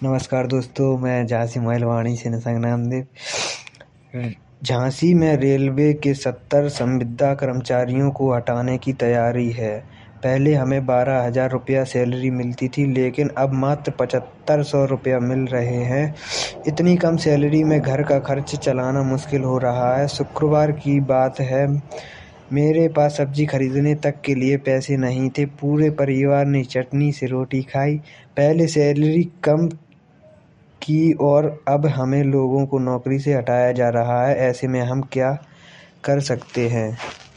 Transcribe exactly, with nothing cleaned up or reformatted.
नमस्कार दोस्तों, मैं झांसी महिलवाणी से निशंक नामदेव। झांसी में रेलवे के सत्तर संविदा कर्मचारियों को हटाने की तैयारी है। पहले हमें बारह हजार रुपया सैलरी मिलती थी, लेकिन अब मात्र पचहत्तर सौ रुपया मिल रहे हैं। इतनी कम सैलरी में घर का खर्च चलाना मुश्किल हो रहा है। शुक्रवार की बात है, मेरे पास सब्जी खरीदने तक के लिए पैसे नहीं थे। पूरे परिवार ने चटनी से रोटी खाई। पहले सैलरी कम की और अब हमें लोगों को नौकरी से हटाया जा रहा है। ऐसे में हम क्या कर सकते हैं।